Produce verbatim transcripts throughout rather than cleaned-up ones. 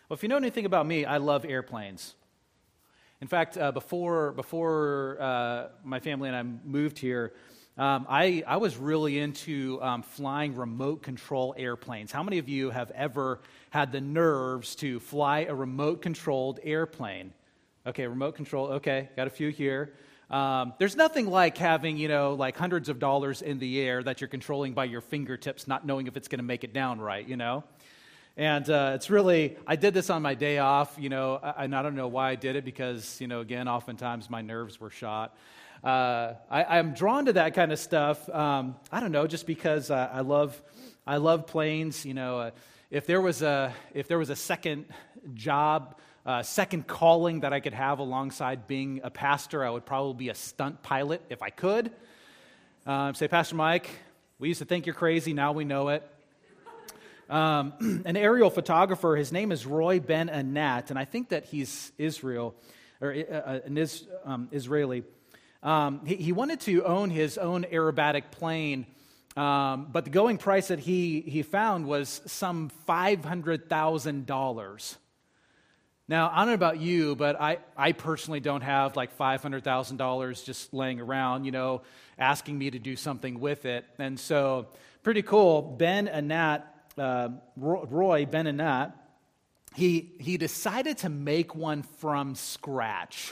Well, if you know anything about me, I love airplanes. In fact, uh, before before uh, my family and I moved here, um, I, I was really into um, flying remote control airplanes. How many of you have ever had the nerves to fly a remote controlled airplane? Okay, remote control, okay, got a few here. Um, there's nothing like having, you know, like hundreds of dollars in the air that you're controlling by your fingertips, not knowing if it's going to make it down right, you know? And uh, it's really, I did this on my day off, you know, and I don't know why I did it because, you know, again, oftentimes my nerves were shot. Uh, I, I'm drawn to that kind of stuff, um, I don't know, just because uh, I love, I love planes, you know. Uh, if there was a, if there was a second job, Uh, second calling that I could have alongside being a pastor, I would probably be a stunt pilot if I could. Uh, say, Pastor Mike, we used to think you're crazy, now we know it. Um, an aerial photographer, his name is Roy Ben Anat, and I think that he's Israel, or uh, an is, um, Israeli. Um, he, he wanted to own his own aerobatic plane, um, but the going price that he, he found was some five hundred thousand dollars. Now, I don't know about you, but I, I personally don't have like five hundred thousand dollars just laying around, you know, asking me to do something with it. And so, pretty cool. Ben Anat, uh, Roy Ben Anat, he, he decided to make one from scratch.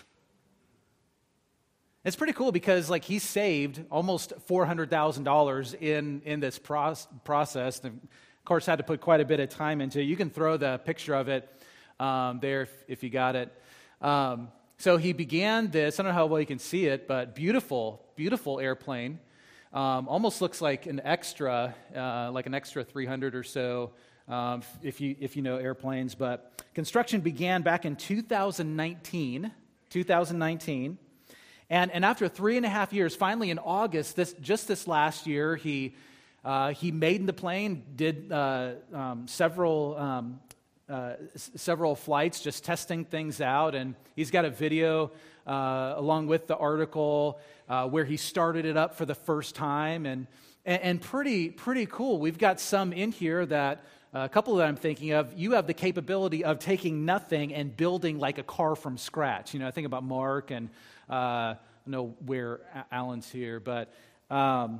It's pretty cool because like he saved almost four hundred thousand dollars in, in this pro- process. And of course, had to put quite a bit of time into it. You can throw the picture of it Um, there, if, if you got it. Um, so he began this, I don't know how well you can see it, but beautiful, beautiful airplane. Um, almost looks like an extra, uh, like an extra three hundred or so, um, if you if you know airplanes. But construction began back in two thousand nineteen, two thousand nineteen, and and after three and a half years, finally in August, this just this last year, he uh, he made the plane, did uh, um, several. Um, Uh, s- several flights, just testing things out, and he's got a video uh, along with the article uh, where he started it up for the first time, and and, and pretty pretty cool. We've got some in here that uh, a couple that I'm thinking of. You have the capability of taking nothing and building like a car from scratch. You know, I think about Mark, and uh, I don't know where Alan's here, but. Um,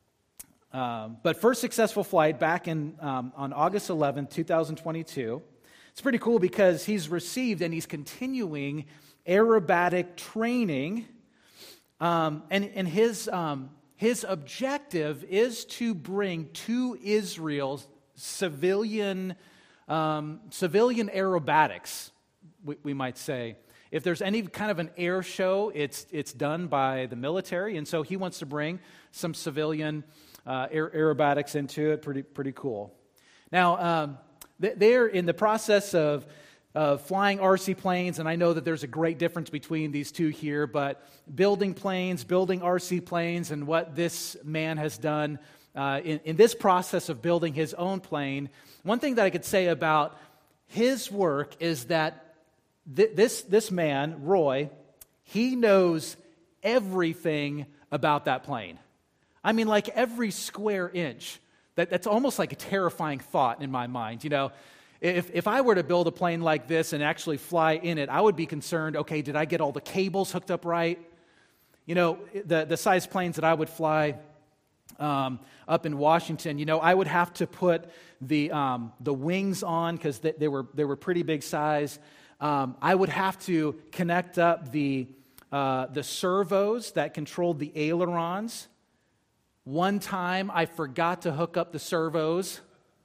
um, but first successful flight back in um, on August eleventh, twenty twenty-two. It's pretty cool because he's received and he's continuing aerobatic training, um, and, and his, um, his objective is to bring to Israel civilian, um, civilian aerobatics, we, we might say. If there's any kind of an air show, it's, it's done by the military, and so he wants to bring some civilian uh, aer- aerobatics into it. Pretty, pretty cool. Now, um, they're in the process of uh, flying R C planes, and I know that there's a great difference between these two here, but building planes, building R C planes, and what this man has done uh, in, in this process of building his own plane, one thing that I could say about his work is that th- this, this man, Roy, he knows everything about that plane. I mean, like every square inch. That, that's almost like a terrifying thought in my mind. You know, if if I were to build a plane like this and actually fly in it, I would be concerned, okay, did I get all the cables hooked up right? You know, the, the size planes that I would fly um, up in Washington, you know, I would have to put the um, the wings on because they, they were they were pretty big size. Um, I would have to connect up the uh, the servos that controlled the ailerons. One time, I forgot to hook up the servos.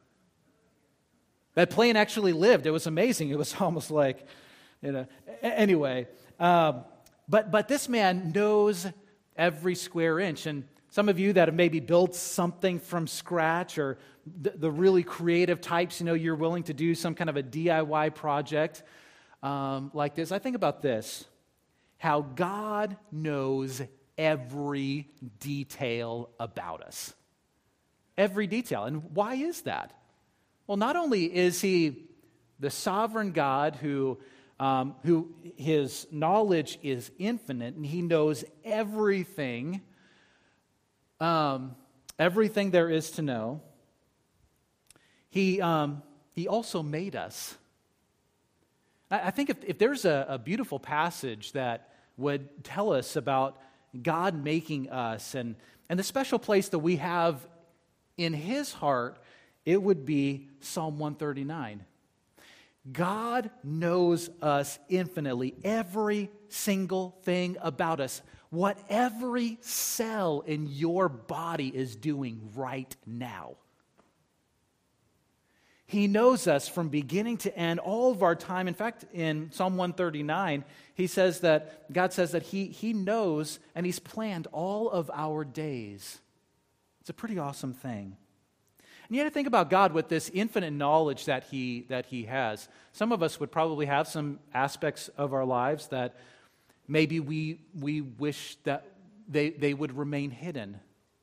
That plane actually lived. It was amazing. It was almost like, you know. Anyway, um, but but this man knows every square inch. And some of you that have maybe built something from scratch, or the, the really creative types, you know, you're willing to do some kind of a D I Y project um, like this. I think about this: how God knows every detail about us. Every detail. And why is that? Well, not only is he the sovereign God who, um, who his knowledge is infinite, and he knows everything, um, everything there is to know, he, um, he also made us. I, I think if, if there's a, a beautiful passage that would tell us about God making us and, and the special place that we have in His heart, it would be Psalm one thirty-nine. God knows us infinitely, every single thing about us, what every cell in your body is doing right now. He knows us from beginning to end, all of our time. In fact, in Psalm one thirty-nine, he says that, God says that he, he knows and He's planned all of our days. It's a pretty awesome thing. And you have to think about God with this infinite knowledge that he, that he has. Some of us would probably have some aspects of our lives that maybe we, we wish that they, they would remain hidden.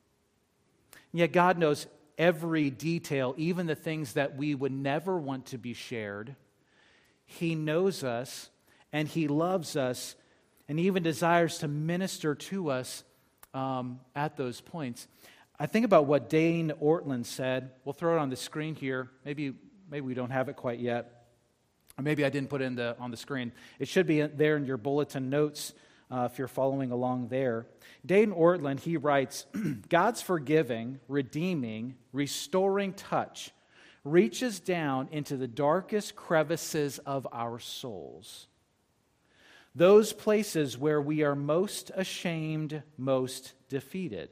And yet God knows every detail, even the things that we would never want to be shared. He knows us, and He loves us, and He even desires to minister to us um, at those points. I think about what Dane Ortland said. We'll throw it on the screen here. Maybe maybe we don't have it quite yet. Or maybe I didn't put it in the, on the screen. It should be there in your bulletin notes uh, if you're following along there. Dane Ortland, he writes, God's forgiving, redeeming, restoring touch reaches down into the darkest crevices of our souls. Those places where we are most ashamed, most defeated.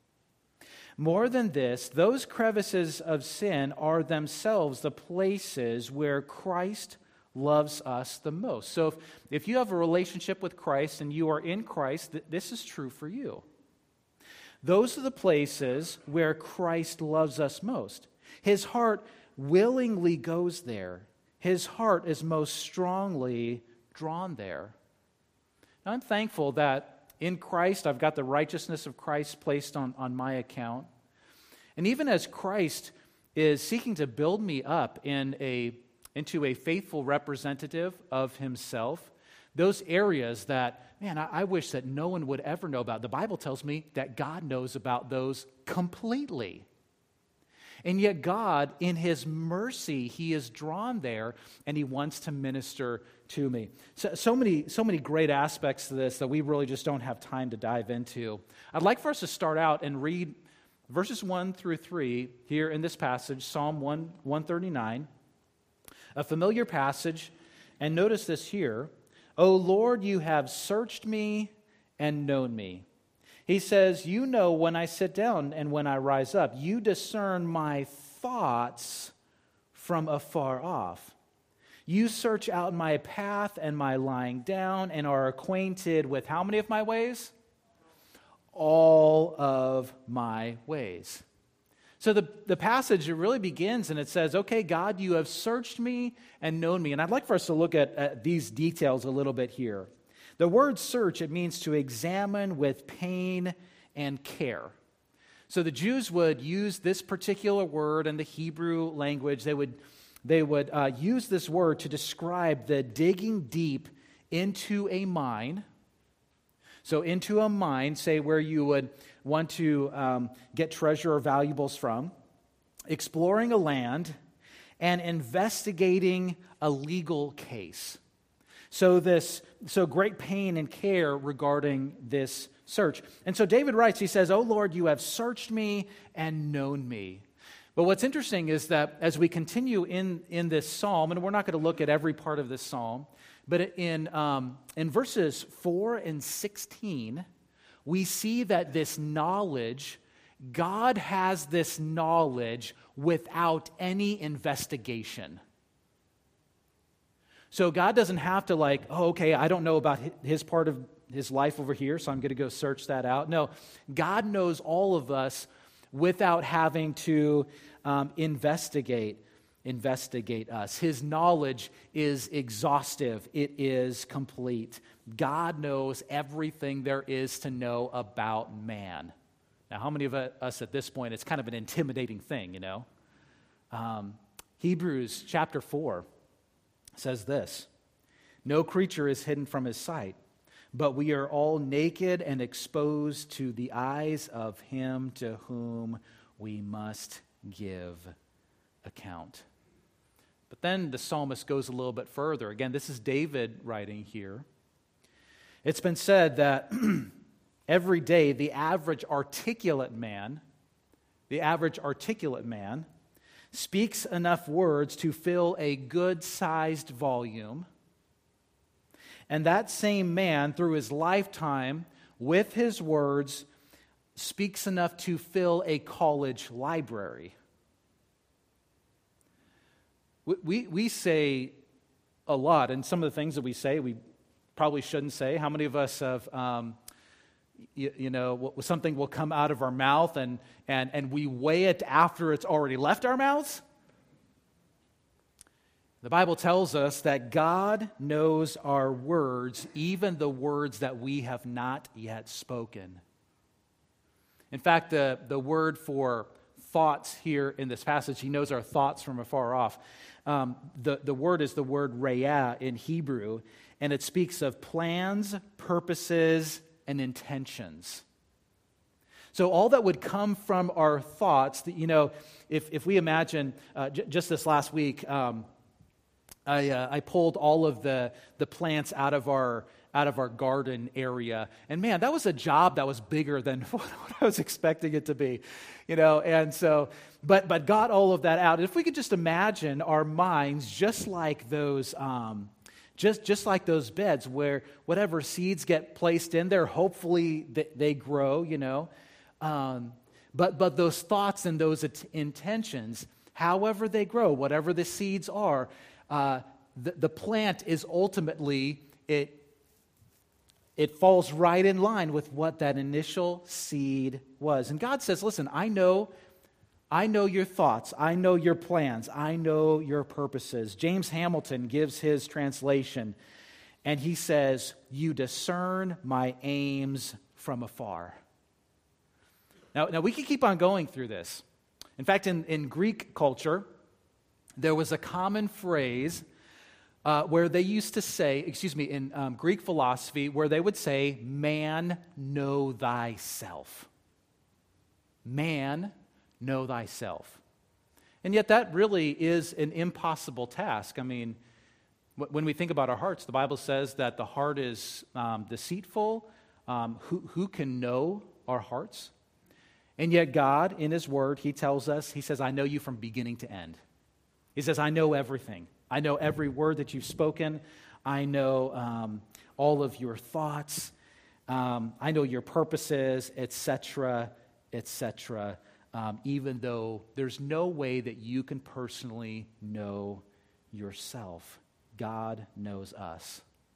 More than this, those crevices of sin are themselves the places where Christ loves us the most. So if, if you have a relationship with Christ and you are in Christ, th- this is true for you. Those are the places where Christ loves us most. His heart willingly goes there. His heart is most strongly drawn there. Now, I'm thankful that in Christ, I've got the righteousness of Christ placed on, on my account. And even as Christ is seeking to build me up in a, into a faithful representative of Himself, those areas that, man, I, I wish that no one would ever know about, the Bible tells me that God knows about those completely. And yet God, in His mercy, He is drawn there, and He wants to minister to me. So, so many, so many great aspects to this that we really just don't have time to dive into. I'd like for us to start out and read verses one through three here in this passage, Psalm one thirty-nine, a familiar passage. And notice this here, O Lord, you have searched me and known me. He says, you know when I sit down and when I rise up. You discern my thoughts from afar off. You search out my path and my lying down and are acquainted with how many of my ways? All of my ways. So the, the passage, it really begins and it says, okay, God, you have searched me and known me. And I'd like for us to look at, at these details a little bit here. The word search, it means to examine with pain and care. So the Jews would use this particular word in the Hebrew language. They would, they would uh, use this word to describe the digging deep into a mine. So into a mine, say where you would want to um, get treasure or valuables from, exploring a land, and investigating a legal case. So this, so great pain and care regarding this search. And so David writes, he says, "O Lord, you have searched me and known me." But what's interesting is that as we continue in, in this psalm, and we're not going to look at every part of this psalm, but in, um, in verses four and sixteen, we see that this knowledge, God has this knowledge without any investigation. So God doesn't have to like, oh, okay, I don't know about his part of his life over here, so I'm going to go search that out. No, God knows all of us without having to um, investigate, investigate us. His knowledge is exhaustive. It is complete. God knows everything there is to know about man. Now, how many of us at this point, it's kind of an intimidating thing, you know? Um, Hebrews chapter four says this, "No creature is hidden from his sight, but we are all naked and exposed to the eyes of him to whom we must give account." But then the psalmist goes a little bit further. Again, this is David writing here. It's been said that every day the average articulate man, the average articulate man speaks enough words to fill a good-sized volume. And that same man, through his lifetime, with his words, speaks enough to fill a college library. We, we, we say a lot, and some of the things that we say we probably shouldn't say. How many of us have, um, you, you know, something will come out of our mouth and, and, and we weigh it after it's already left our mouths? The Bible tells us that God knows our words, even the words that we have not yet spoken. In fact, the, the word for thoughts here in this passage, he knows our thoughts from afar off. Um, the, the word is the word re'ah in Hebrew, and it speaks of plans, purposes, and intentions. So all that would come from our thoughts, that, you know, if, if we imagine, uh, j- just this last week, um, I, uh, I pulled all of the, the plants out of our out of our garden area, and man, that was a job that was bigger than what I was expecting it to be, you know. And so, but but got all of that out. If we could just imagine our minds just like those, um, just just like those beds, where whatever seeds get placed in there, hopefully they, they grow, you know. Um, but but those thoughts and those at- intentions, however they grow, whatever the seeds are. Uh, the, the plant is ultimately, it, it falls right in line with what that initial seed was. And God says, listen, I know, I know your thoughts. I know your plans. I know your purposes. James Hamilton gives his translation, and he says, you discern my aims from afar. Now, now we can keep on going through this. In fact, in, in Greek culture, there was a common phrase uh, where they used to say, excuse me, in um, Greek philosophy, where they would say, man, know thyself. Man, know thyself. And yet that really is an impossible task. I mean, w- when we think about our hearts, the Bible says that the heart is um, deceitful. Um, who, who can know our hearts? And yet God, in His Word, He tells us, He says, I know you from beginning to end. He says, I know everything. I know every word that you've spoken. I know um, all of your thoughts. Um, I know your purposes, et cetera, et cetera. Um, even though there's no way that you can personally know yourself. God knows us.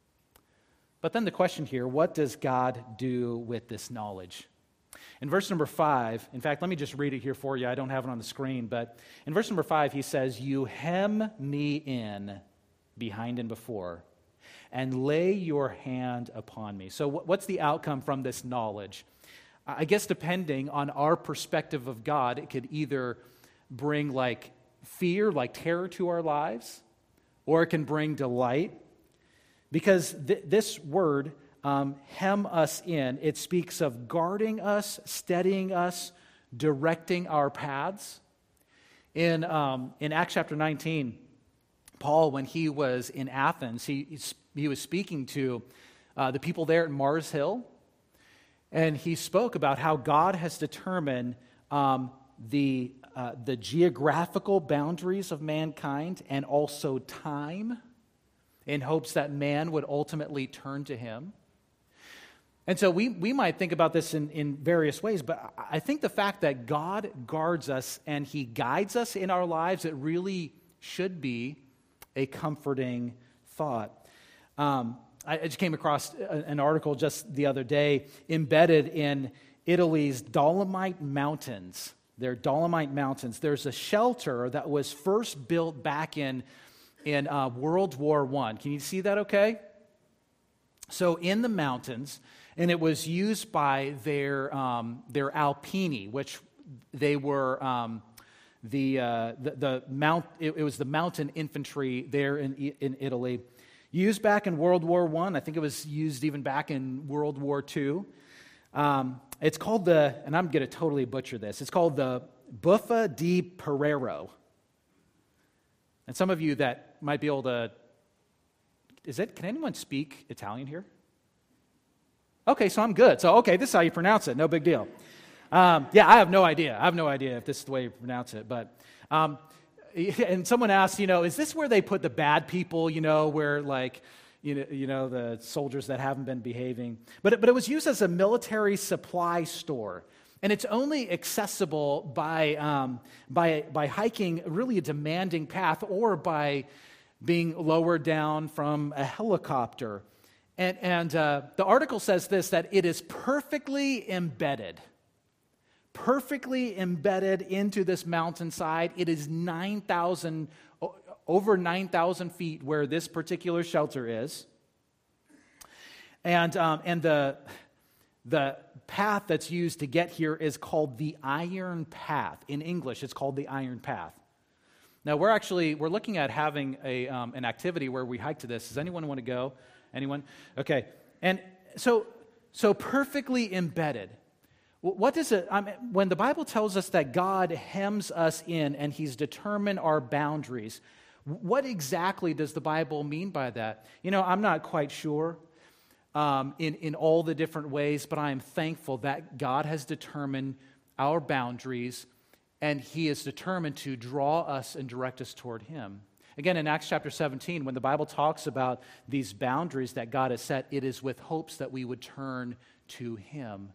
But then the question here, what does God do with this knowledge? In verse number five, in fact, let me just read it here for you. I don't have it on the screen, but in verse number five, he says, you hem me in behind and before, and lay your hand upon me. So what's the outcome from this knowledge? I guess depending on our perspective of God, it could either bring like fear, like terror to our lives, or it can bring delight. Because th- this word, Um, hem us in. It speaks of guarding us, steadying us, directing our paths. In, um, in Acts chapter nineteen, Paul, when he was in Athens, he, he was speaking to uh, the people there at Mars Hill, and he spoke about how God has determined um, the, uh, the geographical boundaries of mankind and also time in hopes that man would ultimately turn to Him. And so we, we might think about this in, in various ways, but I think the fact that God guards us and He guides us in our lives, it really should be a comforting thought. Um, I just came across an article just the other day, embedded in Italy's Dolomite Mountains. They're Dolomite Mountains. There's a shelter that was first built back in, in uh, World War One. Can you see that okay? So in the mountains, and it was used by their um, their Alpini, which they were um, the, uh, the the mount. It, it was the mountain infantry there in in Italy, used back in World War One. I. I think it was used even back in World War Two. Um, it's called the, and I'm going to totally butcher this. It's called the Buffa di Perero. And some of you that might be able to, is it, can anyone speak Italian here? Okay, so I'm good. So, okay, this is how you pronounce it. No big deal. Um, yeah, I have no idea. I have no idea if this is the way you pronounce it. But, um, and someone asked, you know, is this where they put the bad people, you know, where like, you know, you know the soldiers that haven't been behaving? But it, but it was used as a military supply store. And it's only accessible by, um, by, by hiking really a demanding path or by being lowered down from a helicopter. And, and uh, the article says this, that it is perfectly embedded, perfectly embedded into this mountainside. It is nine thousand, over nine thousand feet where this particular shelter is. And, um, and the, the path that's used to get here is called the Iron Path. In English, it's called the Iron Path. Now, we're actually, we're looking at having a, um, an activity where we hike to this. Does anyone want to go? Anyone? Okay. And so, so perfectly embedded. What does it, I mean, when the Bible tells us that God hems us in and He's determined our boundaries, what exactly does the Bible mean by that? You know, I'm not quite sure um, in, in all the different ways, but I am thankful that God has determined our boundaries and He is determined to draw us and direct us toward Him. Again, in Acts chapter seventeen, when the Bible talks about these boundaries that God has set, it is with hopes that we would turn to Him.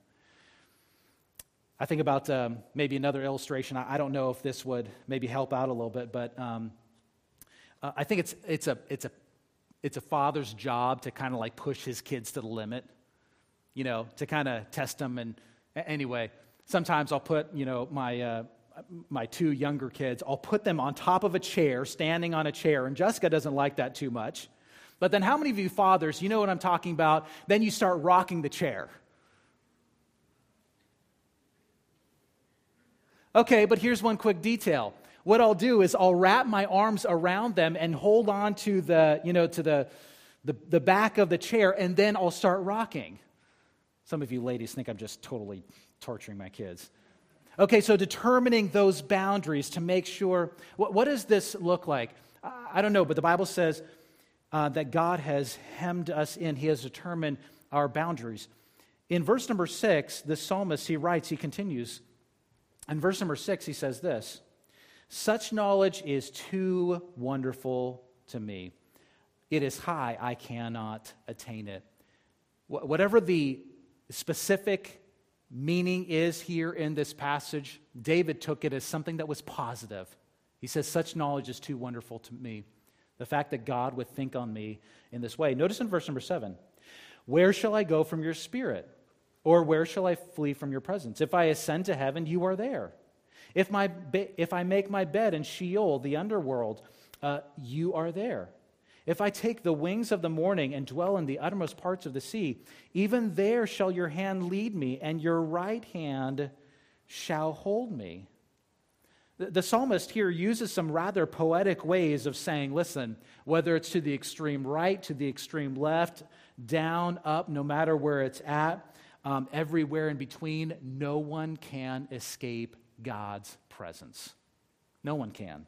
I think about um, maybe another illustration. I, I don't know if this would maybe help out a little bit, but um, uh, I think it's it's a it's a it's a father's job to kind of like push his kids to the limit, you know, to kind of test them. And anyway, sometimes I'll put you know my. Uh, my two younger kids, I'll put them on top of a chair, standing on a chair, and Jessica doesn't like that too much. But then how many of you fathers, you know what I'm talking about, then you start rocking the chair? Okay, but here's one quick detail. What I'll do is I'll wrap my arms around them and hold on to the, you know, to the, the, the back of the chair, and then I'll start rocking. Some of you ladies think I'm just totally torturing my kids. Okay, so determining those boundaries to make sure, what, what does this look like? I don't know, but the Bible says uh, that God has hemmed us in. He has determined our boundaries. In verse number six, the psalmist, he writes, he continues. In verse number six, he says this, "Such knowledge is too wonderful to me. It is high, I cannot attain it." Wh- whatever the specific meaning is here in this passage, David took it as something that was positive. He says, such knowledge is too wonderful to me. The fact that God would think on me in this way. Notice in verse number seven, "Where shall I go from your spirit? Or where shall I flee from your presence? If I ascend to heaven, you are there. If my be- if I make my bed in Sheol, the underworld, uh, you are there. If I take the wings of the morning and dwell in the uttermost parts of the sea, even there shall your hand lead me, and your right hand shall hold me." The, the psalmist here uses some rather poetic ways of saying, listen, whether it's to the extreme right, to the extreme left, down, up, no matter where it's at, um, everywhere in between, no one can escape God's presence. No one can.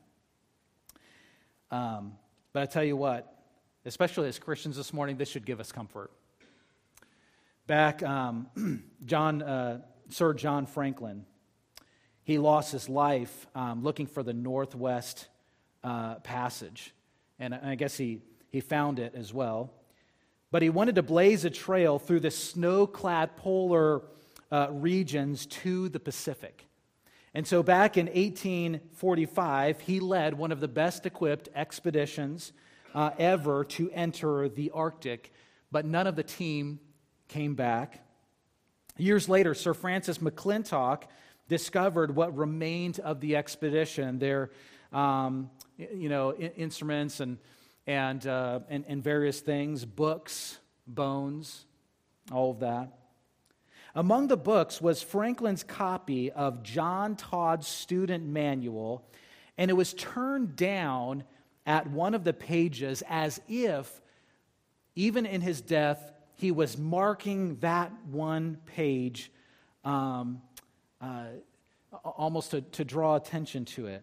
Um, But I tell you what, especially as Christians this morning, this should give us comfort. Back, um, John, uh, Sir John Franklin, he lost his life um, looking for the Northwest uh, Passage. And I guess he, he found it as well. But he wanted to blaze a trail through the snow-clad polar uh, regions to the Pacific. And so back in eighteen forty-five, he led one of the best-equipped expeditions uh, ever to enter the Arctic, but none of the team came back. Years later, Sir Francis McClintock discovered what remained of the expedition, their um, you know, I- instruments and, and, uh, and, and various things, books, bones, all of that. Among the books was Franklin's copy of John Todd's student manual, and it was turned down at one of the pages as if, even in his death, he was marking that one page um, uh, almost to, to draw attention to it.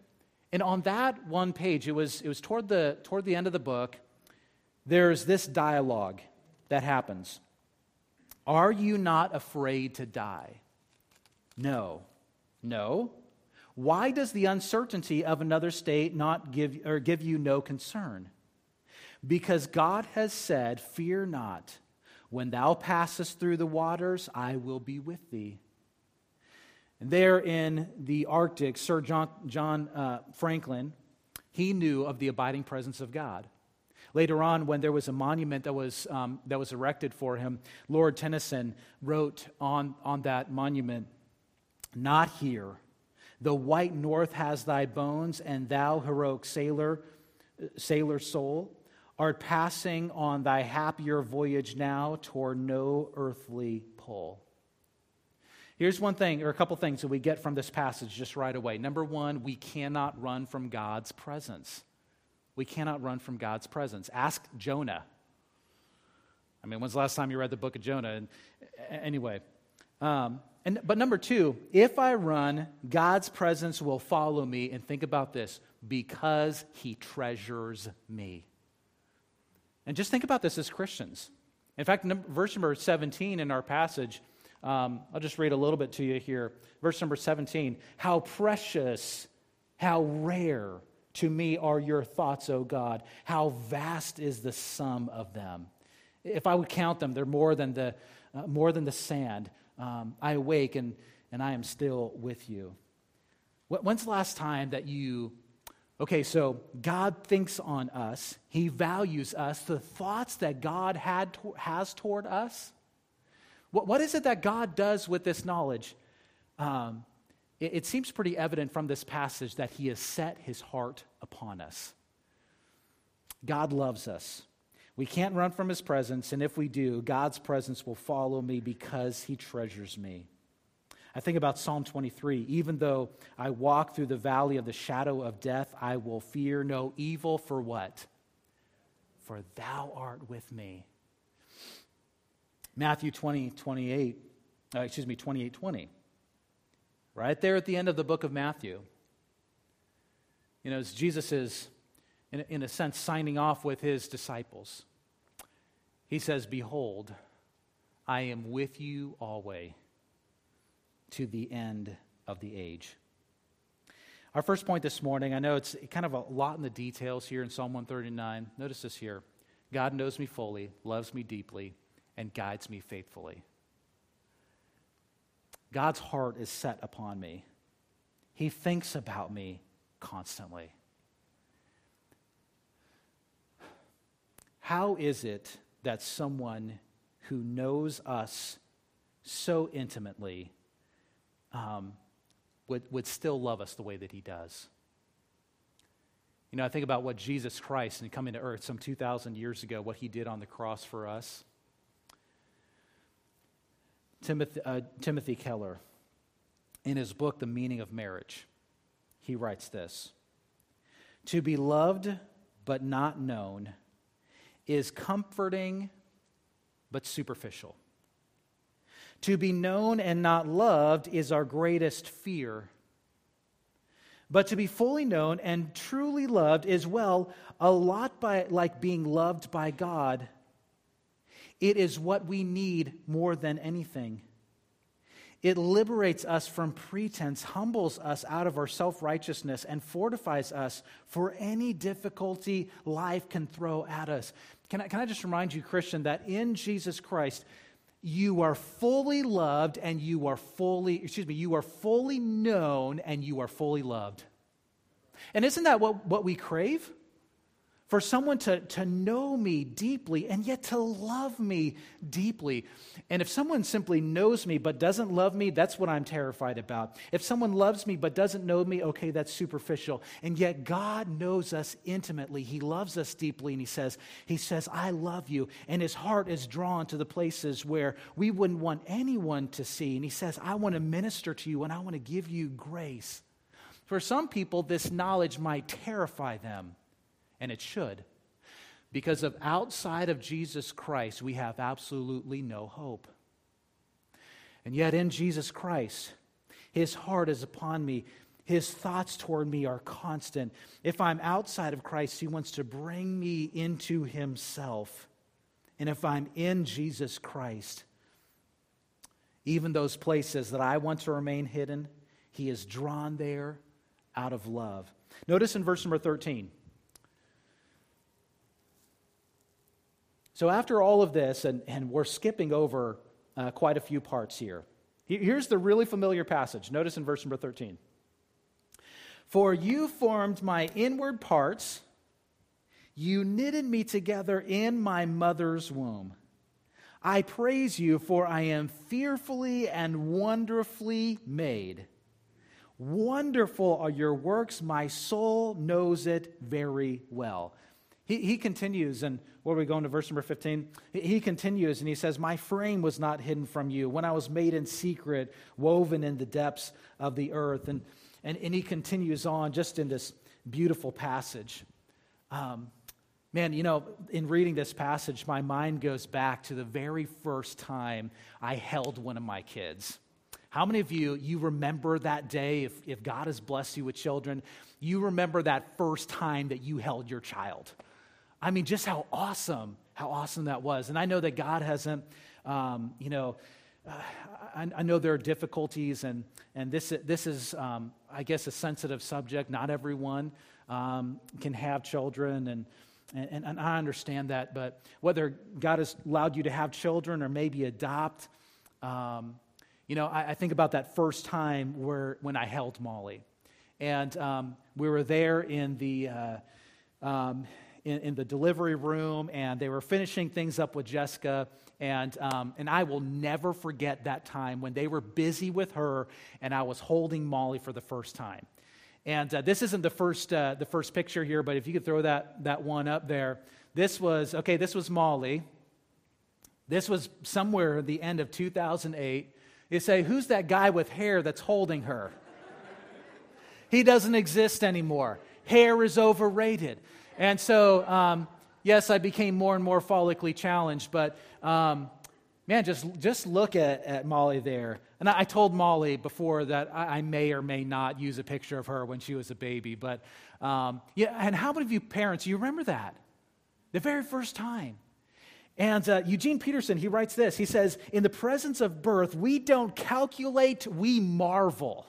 And on that one page, it was, it was toward the, toward the end of the book, there's this dialogue that happens. Are you not afraid to die? No. No. Why does the uncertainty of another state not give, or give you no concern? Because God has said, fear not. When thou passest through the waters, I will be with thee. And there in the Arctic, Sir John, John uh, Franklin, he knew of the abiding presence of God. Later on, when there was a monument that was um, that was erected for him, Lord Tennyson wrote on, on that monument, "Not here. The white north has thy bones, and thou, heroic sailor, sailor soul, art passing on thy happier voyage now toward no earthly pole." Here's one thing, or a couple things that we get from this passage just right away. Number one, we cannot run from God's presence. We cannot run from God's presence. Ask Jonah. I mean, when's the last time you read the book of Jonah? And anyway, um, and but number two, if I run, God's presence will follow me. And think about this, because He treasures me. And just think about this as Christians. In fact, number, verse number seventeen in our passage, um, I'll just read a little bit to you here. Verse number seventeen, how precious, how rare to me are your thoughts, O God. How vast is the sum of them. If I would count them, they're more than the, uh, more than the sand. Um, I awake and, and I am still with you. When's the last time that you... Okay, so God thinks on us. He values us. The thoughts that God had to, has toward us. What, what is it that God does with this knowledge? Um, it, it seems pretty evident from this passage that He has set His heart upon us. God loves us. We can't run from His presence, and if we do, God's presence will follow me because He treasures me. I think about Psalm twenty-three. Even though I walk through the valley of the shadow of death, I will fear no evil. For what? For thou art with me. Matthew twenty, twenty-eight, uh, excuse me, twenty-eight, twenty. Right there at the end of the book of Matthew. You know, as Jesus is, in, in a sense, signing off with His disciples. He says, behold, I am with you always, to the end of the age. Our first point this morning, I know it's kind of a lot in the details here in Psalm one thirty-nine. Notice this here. God knows me fully, loves me deeply, and guides me faithfully. God's heart is set upon me. He thinks about me constantly. How is it that someone who knows us so intimately Um, would, would still love us the way that He does? You know, I think about what Jesus Christ, and coming to earth some two thousand years ago, what He did on the cross for us. Timothy, uh, Timothy Keller, in his book, The Meaning of Marriage, he writes this: to be loved but not known is comforting but superficial. To be known and not loved is our greatest fear. But to be fully known and truly loved is, well, a lot by, like being loved by God. It is what we need more than anything. It liberates us from pretense, humbles us out of our self-righteousness, and fortifies us for any difficulty life can throw at us. Can I, can I just remind you, Christian, that in Jesus Christ, you are fully loved and you are fully, excuse me, you are fully known and you are fully loved. And isn't that what, what we crave? For someone to, to know me deeply and yet to love me deeply. And if someone simply knows me but doesn't love me, that's what I'm terrified about. If someone loves me but doesn't know me, okay, that's superficial. And yet God knows us intimately. He loves us deeply, and He says, He says, I love you. And His heart is drawn to the places where we wouldn't want anyone to see. And He says, I want to minister to you and I want to give you grace. For some people, this knowledge might terrify them. And it should. Because of outside of Jesus Christ, we have absolutely no hope. And yet in Jesus Christ, His heart is upon me. His thoughts toward me are constant. If I'm outside of Christ, he wants to bring me into himself. And if I'm in Jesus Christ, even those places that I want to remain hidden, he is drawn there out of love. Notice in verse number thirteen. So after all of this, and, and we're skipping over uh, quite a few parts here. Here's the really familiar passage. Notice in verse number thirteen. For you formed my inward parts, you knitted me together in my mother's womb. I praise you, for I am fearfully and wonderfully made. Wonderful are your works, my soul knows it very well. He, he continues, and where are we going to verse number fifteen? He, he continues, and he says, my frame was not hidden from you when I was made in secret, woven in the depths of the earth. And, and, and he continues on just in this beautiful passage. Um, man, you know, in reading this passage, my mind goes back to the very first time I held one of my kids. How many of you, you remember that day, if, if God has blessed you with children, you remember that first time that you held your child? I mean, just how awesome, how awesome that was. And I know that God hasn't, um, you know, uh, I, I know there are difficulties, and and this this is, um, I guess, a sensitive subject. Not everyone um, can have children, and, and and I understand that. But whether God has allowed you to have children or maybe adopt, um, you know, I, I think about that first time where when I held Molly, and um, we were there in the. Uh, um, In, in the delivery room, and they were finishing things up with Jessica, and um, and I will never forget that time when they were busy with her, and I was holding Molly for the first time. And uh, this isn't the first uh, the first picture here, but if you could throw that that one up there, this was okay. This was Molly. This was somewhere at the end of two thousand eight. You say, who's that guy with hair that's holding her? He doesn't exist anymore. Hair is overrated. And so, um, yes, I became more and more follically challenged, but um, man, just just look at, at Molly there. And I, I told Molly before that I, I may or may not use a picture of her when she was a baby, but um, yeah. And how many of you parents, you remember that? The very first time. And uh, Eugene Peterson, he writes this. He says, in the presence of birth, we don't calculate, we marvel.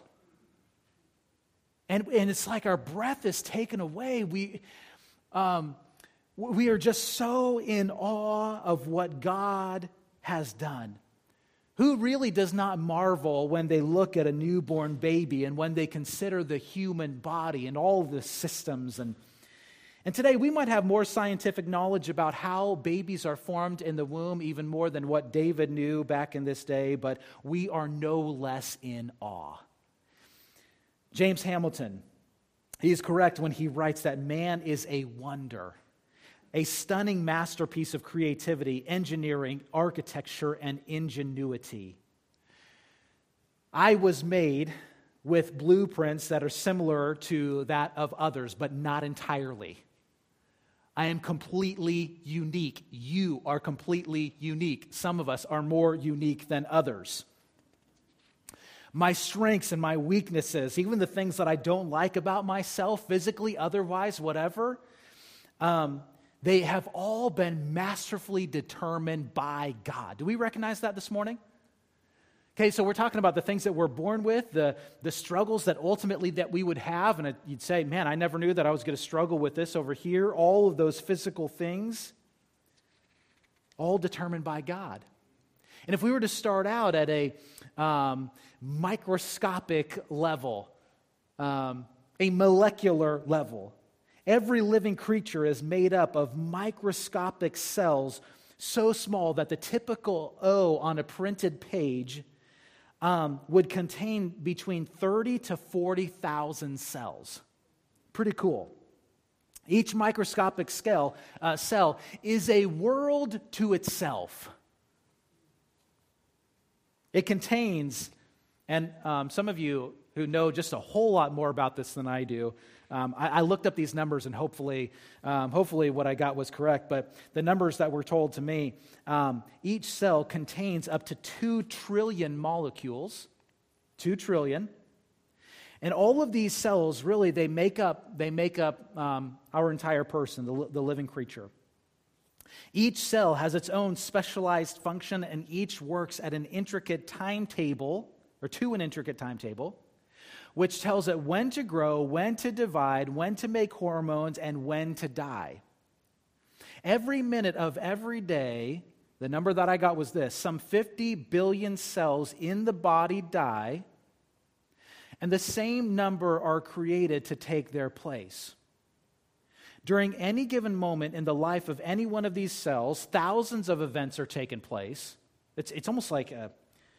And, and it's like our breath is taken away. We... Um, we are just so in awe of what God has done. Who really does not marvel when they look at a newborn baby and when they consider the human body and all the systems? And, and today we might have more scientific knowledge about how babies are formed in the womb, even more than what David knew back in this day, but we are no less in awe. James Hamilton, he is correct when he writes that man is a wonder, a stunning masterpiece of creativity, engineering, architecture, and ingenuity. I was made with blueprints that are similar to that of others, but not entirely. I am completely unique. You are completely unique. Some of us are more unique than others. My strengths and my weaknesses, even the things that I don't like about myself, physically, otherwise, whatever, um, they have all been masterfully determined by God. Do we recognize that this morning? Okay, so we're talking about the things that we're born with, the, the struggles that ultimately that we would have, and it, you'd say, man, I never knew that I was going to struggle with this over here. All of those physical things, all determined by God. And if we were to start out at a um, microscopic level, um, a molecular level, every living creature is made up of microscopic cells so small that the typical O on a printed page um, would contain between thirty to forty thousand cells. Pretty cool. Each microscopic scale, uh, cell is a world to itself. It contains, and um, some of you who know just a whole lot more about this than I do, um, I, I looked up these numbers, and hopefully, um, hopefully what I got was correct, but the numbers that were told to me, um, each cell contains up to two trillion molecules, two trillion, And all of these cells, really, they make up, they make up um, our entire person, the, the living creature. Each cell has its own specialized function, and each works at an intricate timetable, or to an intricate timetable, which tells it when to grow, when to divide, when to make hormones, and when to die. Every minute of every day, the number that I got was this: some fifty billion cells in the body die, and the same number are created to take their place. During any given moment in the life of any one of these cells, thousands of events are taking place. It's, it's almost like a,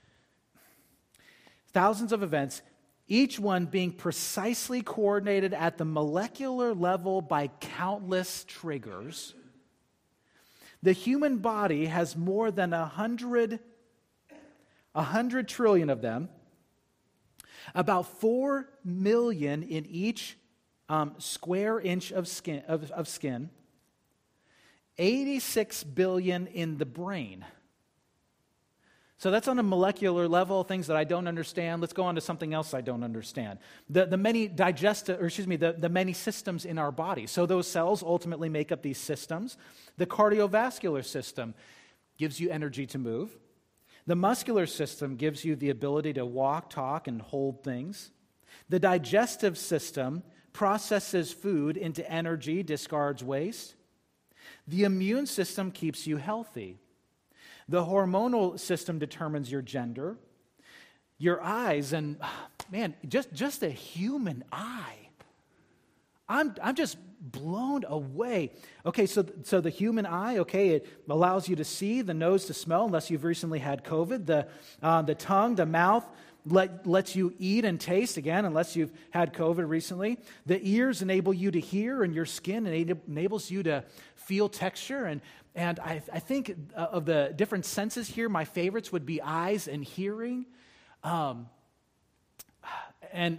thousands of events, each one being precisely coordinated at the molecular level by countless triggers. The human body has more than a hundred, a hundred trillion of them. About four million in each um, square inch of skin, of, of skin, eighty-six billion in the brain. So that's on a molecular level, things that I don't understand. Let's go on to something else I don't understand. The, the many digestive, or excuse me, the, the many systems in our body. So those cells ultimately make up these systems. The cardiovascular system gives you energy to move. The muscular system gives you the ability to walk, talk, and hold things. The digestive system processes food into energy, discards waste. The immune system keeps you healthy. The hormonal system determines your gender. Your eyes, and man, just, just a human eye. I'm, I'm just blown away. Okay, so, so the human eye, okay, it allows you to see, the nose to smell, unless you've recently had COVID. The, uh, the tongue, the mouth, let, lets you eat and taste, again, unless you've had COVID recently. The ears enable you to hear, and your skin enables you to feel texture. And, and I, I think of the different senses here, my favorites would be eyes and hearing. Um, and...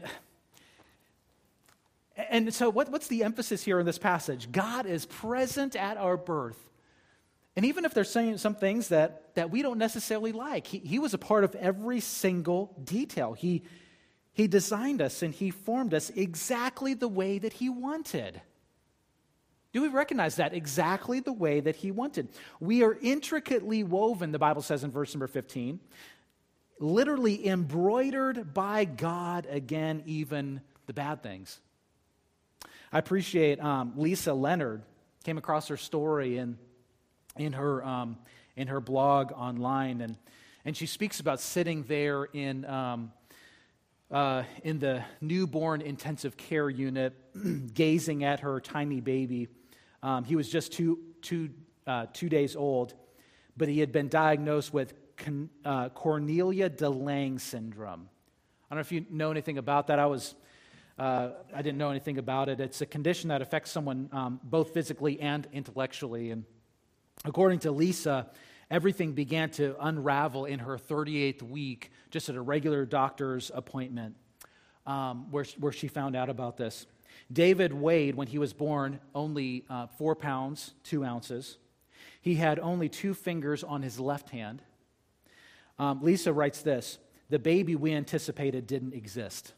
And so what, what's the emphasis here in this passage? God is present at our birth. And even if there's saying some things that, that we don't necessarily like, he, he was a part of every single detail. He, he designed us and he formed us exactly the way that he wanted. Do we recognize that? Exactly the way that he wanted. We are intricately woven, the Bible says in verse number fifteen, literally embroidered by God, again, even the bad things. I appreciate um, Lisa Leonard. Came across her story in in her um, in her blog online, and and she speaks about sitting there in um, uh, in the newborn intensive care unit, gazing at her tiny baby. Um, he was just two two uh, two days old, but he had been diagnosed with con- uh, Cornelia de Lange syndrome. I don't know if you know anything about that. I was. Uh, I didn't know anything about it. It's a condition that affects someone um, both physically and intellectually. And according to Lisa, everything began to unravel in her thirty-eighth week, just at a regular doctor's appointment, um, where, where she found out about this. David weighed, when he was born, only uh, four pounds, two ounces. He had only two fingers on his left hand. Um, Lisa writes this: the baby we anticipated didn't exist.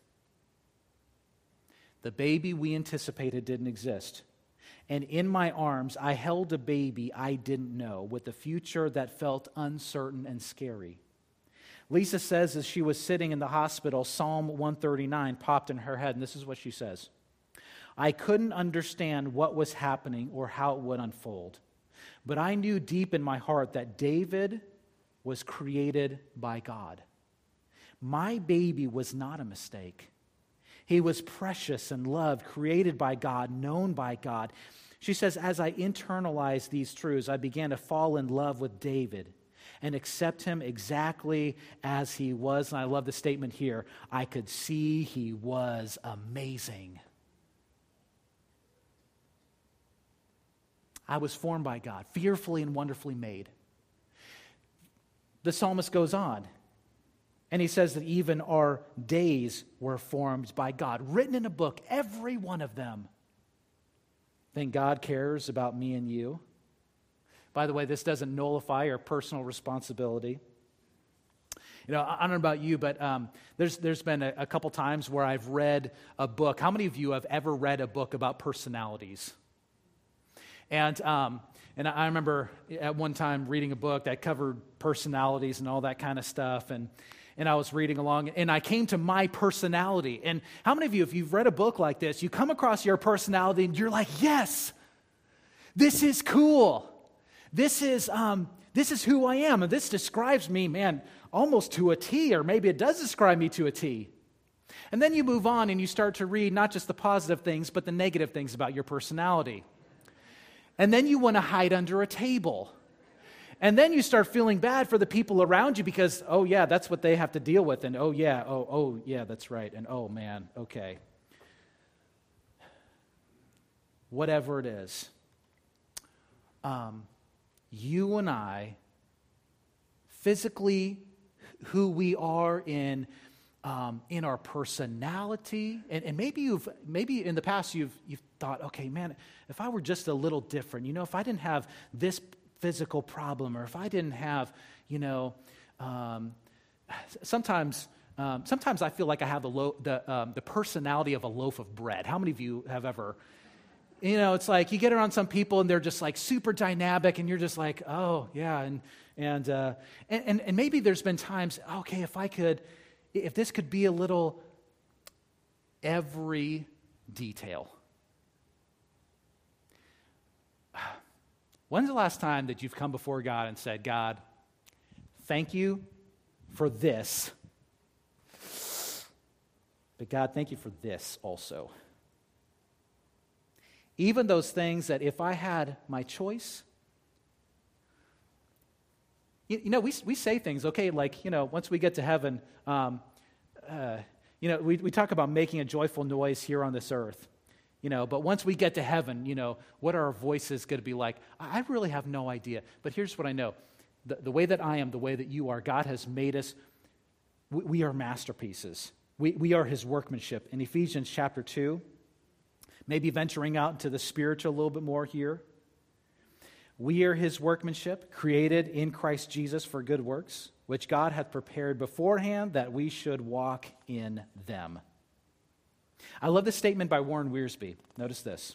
The baby we anticipated didn't exist. And in my arms, I held a baby I didn't know, with a future that felt uncertain and scary. Lisa says as she was sitting in the hospital, Psalm one thirty-nine popped in her head, and this is what she says: I couldn't understand what was happening or how it would unfold, but I knew deep in my heart that David was created by God. My baby was not a mistake. He was precious and loved, created by God, known by God. She says, as I internalized these truths, I began to fall in love with David and accept him exactly as he was. And I love the statement here: I could see he was amazing. I was formed by God, fearfully and wonderfully made. The psalmist goes on, and he says that even our days were formed by God, written in a book, every one of them. Think God cares about me and you? By the way, this doesn't nullify our personal responsibility. You know, I, I don't know about you, but um, there's there's been a, a couple times where I've read a book. How many of you have ever read a book about personalities? And um, and I remember at one time reading a book that covered personalities and all that kind of stuff, and and I was reading along, and I came to my personality. And how many of you, if you've read a book like this, you come across your personality and you're like, yes, this is cool. This is um, this is who I am, and this describes me, man, almost to a T, or maybe it does describe me to a T. And then you move on and you start to read not just the positive things, but the negative things about your personality. And then you want to hide under a table. And then you start feeling bad for the people around you because, oh, yeah, that's what they have to deal with. And, oh, yeah, oh, oh, yeah, that's right. And, oh, man, okay. Whatever it is, um, you and I, physically, who we are in um, in our personality, and, and maybe you've maybe in the past you've you've thought, okay, man, if I were just a little different, you know, if I didn't have this physical problem, or if I didn't have, you know, um, sometimes um, sometimes I feel like I have the lo- the um, the personality of a loaf of bread. How many of you have ever? You know, it's like you get around some people and they're just like super dynamic, and you're just like, oh yeah, and and uh, and, and and maybe there's been times, okay, if I could, if this could be a little every detail. When's the last time that you've come before God and said, God, thank you for this, but God, thank you for this also. Even those things that if I had my choice, you, you know, we we say things, okay, like, you know, once we get to heaven, um, uh, you know, we, we talk about making a joyful noise here on this earth, you know, but once we get to heaven, you know, what are our voices going to be like? I really have no idea, but here's what I know. The, the way that I am, the way that you are, God has made us, we, we are masterpieces. We, we are His workmanship. In Ephesians chapter two, maybe venturing out into the spiritual a little bit more here. We are His workmanship, created in Christ Jesus for good works, which God hath prepared beforehand that we should walk in them. I love this statement by Warren Wiersbe. Notice this.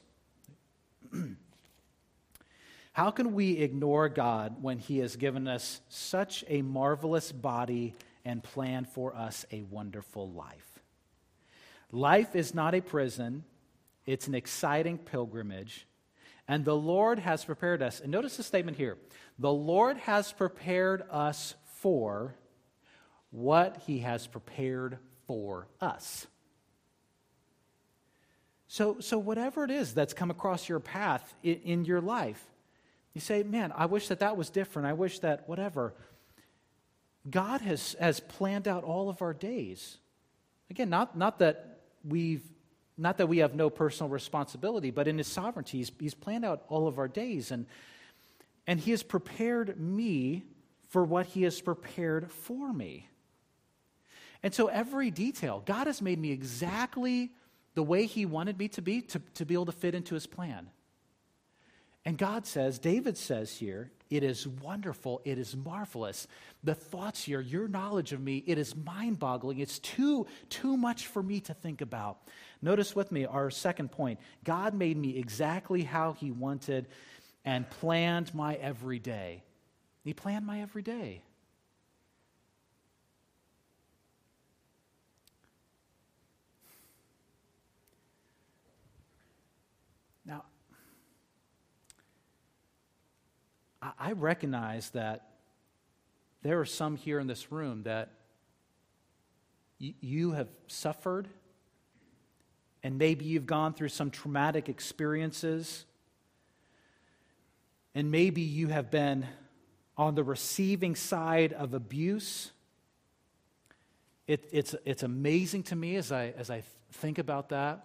How can we ignore God when He has given us such a marvelous body and planned for us a wonderful life? Life is not a prison. It's an exciting pilgrimage, and the Lord has prepared us. And notice the statement here. The Lord has prepared us for what He has prepared for us. So, so whatever it is that's come across your path in, in your life, you say, man, I wish that that was different. I wish that whatever. God has, has planned out all of our days. Again, not, not that we've Not that we have no personal responsibility, but in His sovereignty, He's, he's planned out all of our days. And, and He has prepared me for what He has prepared for me. And so every detail, God has made me exactly the way He wanted me to be, to, to be able to fit into His plan. And God says, David says here, it is wonderful, it is marvelous. The thoughts here, your knowledge of me, it is mind-boggling. It's too, too much for me to think about. Notice with me our second point. God made me exactly how He wanted and planned my every day. He planned my every day. Now, I recognize that there are some here in this room that y- you have suffered, and maybe you've gone through some traumatic experiences, and maybe you have been on the receiving side of abuse. It, it's, it's amazing to me as I, as I think about that.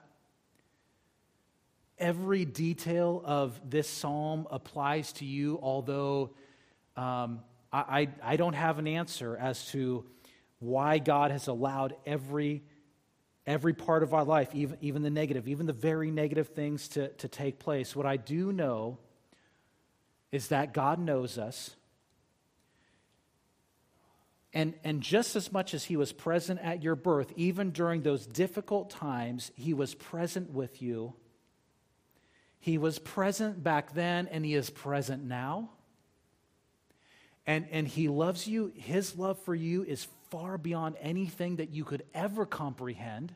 Every detail of this psalm applies to you, although um, I, I, I don't have an answer as to why God has allowed every, every part of our life, even, even the negative, even the very negative things to, to take place. What I do know is that God knows us, And, and just as much as he was present at your birth, even during those difficult times, he was present with you. He was present back then, and he is present now. And, and he loves you. His love for you is far beyond anything that you could ever comprehend.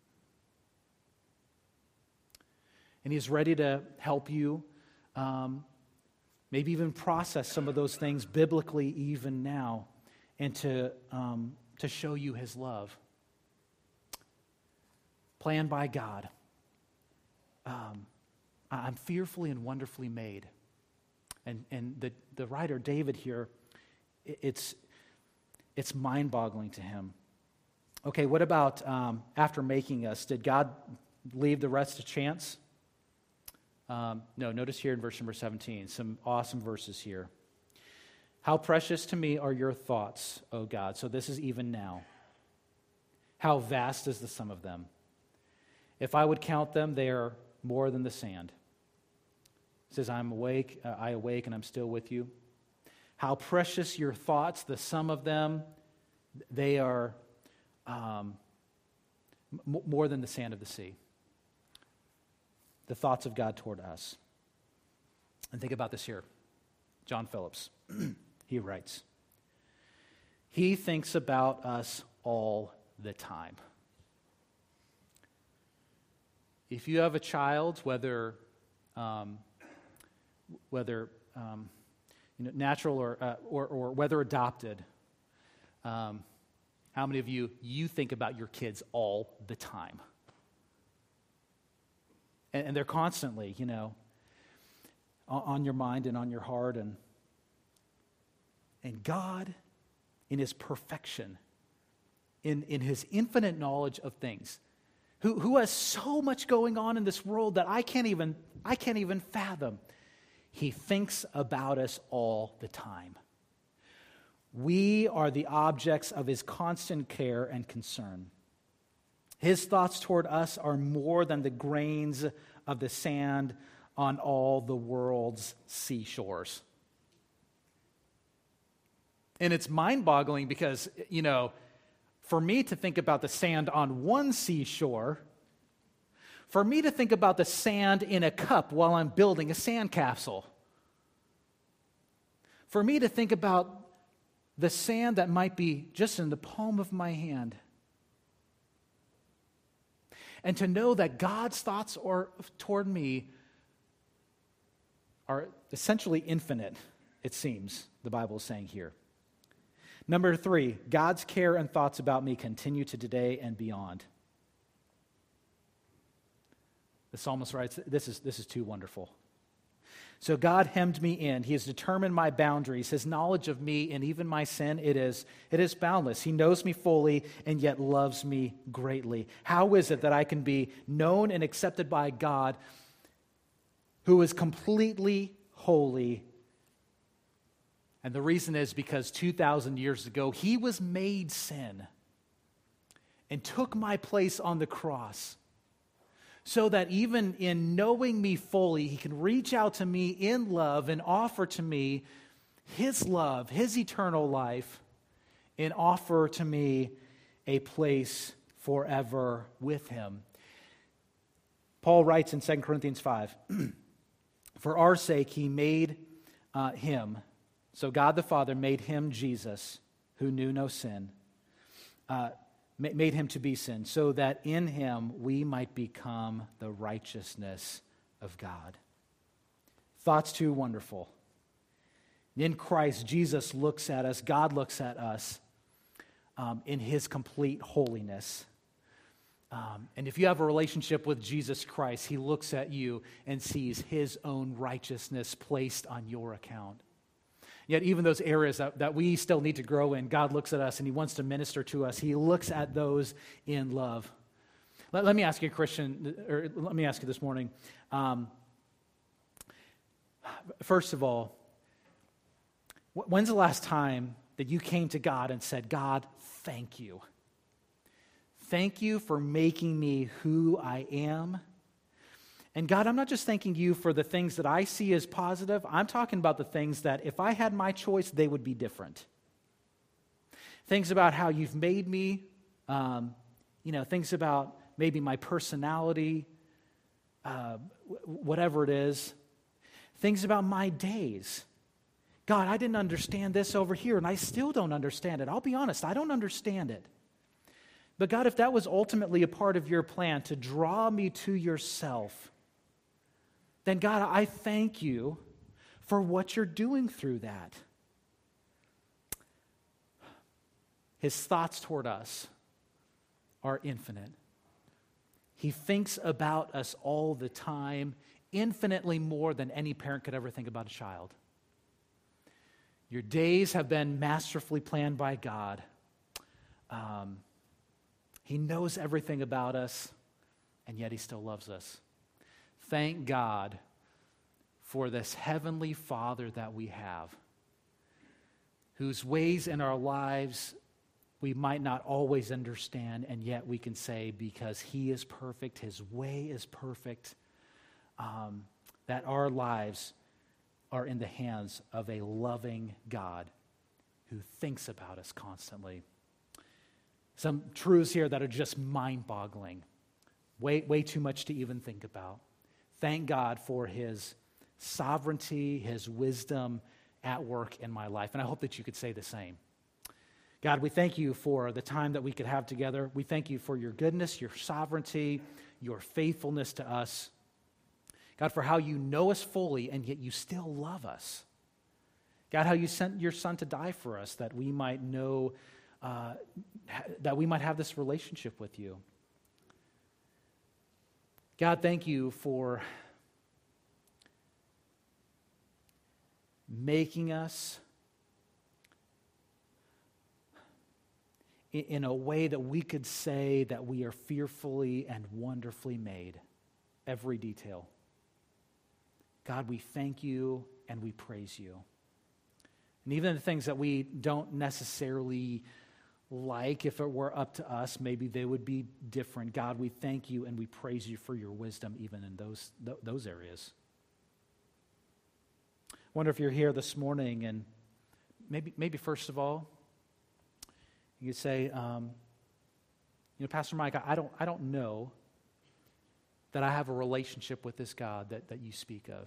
And he's ready to help you, um, maybe even process some of those things biblically even now, and to, um, to show you his love. Planned by God. Um, I'm fearfully and wonderfully made. And, and the, the writer David here, it's, it's mind-boggling to him. Okay, what about um, after making us? Did God leave the rest to chance? Um, no, notice here in verse number seventeen, some awesome verses here. How precious to me are your thoughts, O God. So this is even now. How vast is the sum of them. If I would count them, they are more than the sand. It says, I'm awake, uh, I awake and I'm still with you. How precious your thoughts, the sum of them, they are um, m- more than the sand of the sea. The thoughts of God toward us. And think about this here. John Phillips, he writes, he thinks about us all the time. If you have a child, whether um, whether um, you know, natural or, uh, or or whether adopted, um, how many of you you think about your kids all the time? And, and they're constantly, you know, on, on your mind and on your heart, and and God, in His perfection, in in His infinite knowledge of things, who who has so much going on in this world that I can't even I can't even fathom. He thinks about us all the time. We are the objects of His constant care and concern. His thoughts toward us are more than the grains of the sand on all the world's seashores. And it's mind-boggling because, you know, for me to think about the sand on one seashore, for me to think about the sand in a cup while I'm building a sandcastle, for me to think about the sand that might be just in the palm of my hand, and to know that God's thoughts are, toward me are essentially infinite, it seems, the Bible is saying here. Number three, God's care and thoughts about me continue to today and beyond. The psalmist writes, this is, this is too wonderful. So God hemmed me in. He has determined my boundaries. His knowledge of me and even my sin, it is, it is boundless. He knows me fully and yet loves me greatly. How is it that I can be known and accepted by God, who is completely holy? And the reason is because two thousand years ago, He was made sin and took my place on the cross, so that even in knowing me fully, He can reach out to me in love and offer to me His love, His eternal life, and offer to me a place forever with Him. Paul writes in Second Corinthians five, for our sake He made uh, Him, so God the Father made Him, Jesus, who knew no sin, uh, made Him to be sin, so that in Him we might become the righteousness of God. Thoughts too wonderful. In Christ, Jesus looks at us, God looks at us um, in His complete holiness. Um, and if you have a relationship with Jesus Christ, He looks at you and sees His own righteousness placed on your account. Yet even those areas that, that we still need to grow in, God looks at us and He wants to minister to us. He looks at those in love. Let, let me ask you, Christian, or let me ask you this morning. Um, first of all, when's the last time that you came to God and said, God, thank you. Thank you for making me who I am. And God, I'm not just thanking you for the things that I see as positive. I'm talking about the things that if I had my choice, they would be different. Things about how you've made me, um, you know, things about maybe my personality, uh, whatever it is. Things about my days. God, I didn't understand this over here, and I still don't understand it. I'll be honest, I don't understand it. But God, if that was ultimately a part of your plan to draw me to yourself, then God, I thank you for what you're doing through that. His thoughts toward us are infinite. He thinks about us all the time, infinitely more than any parent could ever think about a child. Your days have been masterfully planned by God. Um, he knows everything about us, and yet he still loves us. Thank God for this heavenly Father that we have, whose ways in our lives we might not always understand, and yet we can say, because he is perfect, his way is perfect, um, that our lives are in the hands of a loving God who thinks about us constantly. Some truths here that are just mind-boggling. Way, way too much to even think about. Thank God for his sovereignty, his wisdom at work in my life. And I hope that you could say the same. God, we thank you for the time that we could have together. We thank you for your goodness, your sovereignty, your faithfulness to us. God, for how you know us fully and yet you still love us. God, how you sent your Son to die for us that we might know, uh, that we might have this relationship with you. God, thank you for making us in a way that we could say that we are fearfully and wonderfully made, every detail. God, we thank you and we praise you. And even the things that we don't necessarily like, if it were up to us, maybe they would be different. God, we thank you and we praise you for your wisdom even in those, th- those areas. I wonder if you're here this morning and maybe, maybe first of all, you could say, um, you know, Pastor Mike, I don't, I don't know that I have a relationship with this God that, that you speak of.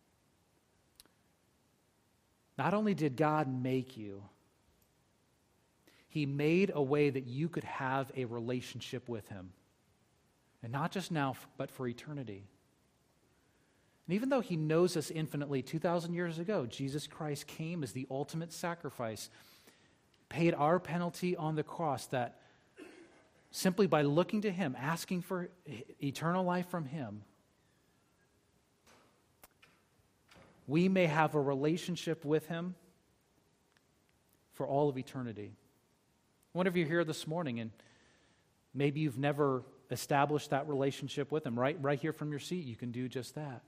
Not only did God make you, he made a way that you could have a relationship with him. And not just now, but for eternity. And even though he knows us infinitely, two thousand years ago, Jesus Christ came as the ultimate sacrifice, paid our penalty on the cross, that simply by looking to him, asking for eternal life from him, we may have a relationship with him for all of eternity. I wonder if you're here this morning and maybe you've never established that relationship with him. Right, right here from your seat, you can do just that.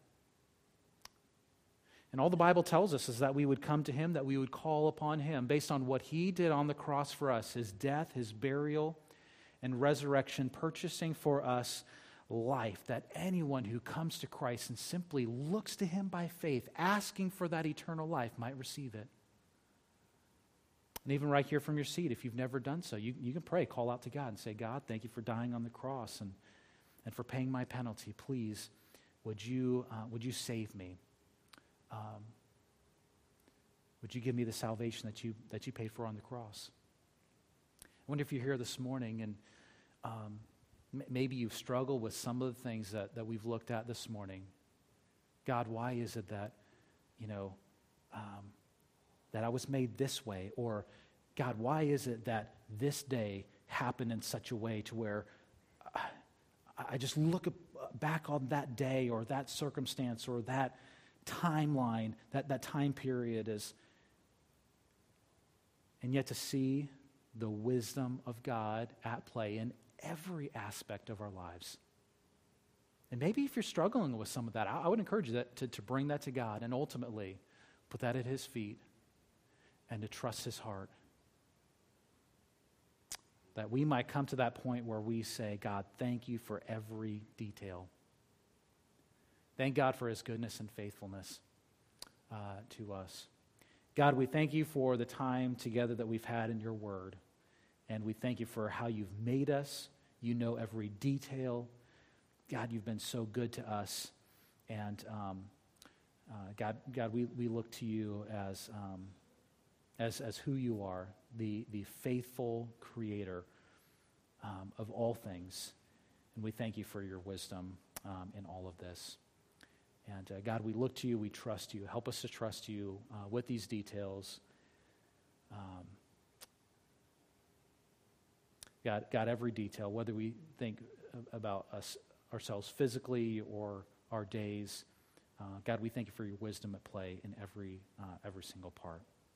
And all the Bible tells us is that we would come to him, that we would call upon him based on what he did on the cross for us, his death, his burial, and resurrection, purchasing for us life, that anyone who comes to Christ and simply looks to him by faith, asking for that eternal life, might receive it. And even right here from your seat, if you've never done so, you, you can pray, call out to God and say, God, thank you for dying on the cross and, and for paying my penalty. Please, would you, uh, would you save me? Um, would you give me the salvation that you, that you paid for on the cross? I wonder if you're here this morning and um, m- maybe you've struggled with some of the things that, that we've looked at this morning. God, why is it that, you know, um, that I was made this way? Or, God, why is it that this day happened in such a way to where I, I just look back on that day or that circumstance or that timeline, that, that time period is, and yet to see the wisdom of God at play in every aspect of our lives. And maybe if you're struggling with some of that, I, I would encourage you that, to, to bring that to God and ultimately put that at his feet and to trust his heart. That we might come to that point where we say, God, thank you for every detail. Thank God for his goodness and faithfulness uh, to us. God, we thank you for the time together that we've had in your word. And we thank you for how you've made us. You know every detail. God, you've been so good to us. And um, uh, God, God, we, we look to you as, um, as, as who you are, the, the faithful creator um, of all things. And we thank you for your wisdom um, in all of this. And uh, God, we look to you, we trust you. Help us to trust you uh, with these details. Um, God, God, every detail, whether we think about us ourselves physically or our days, uh, God, we thank you for your wisdom at play in every uh, every single part.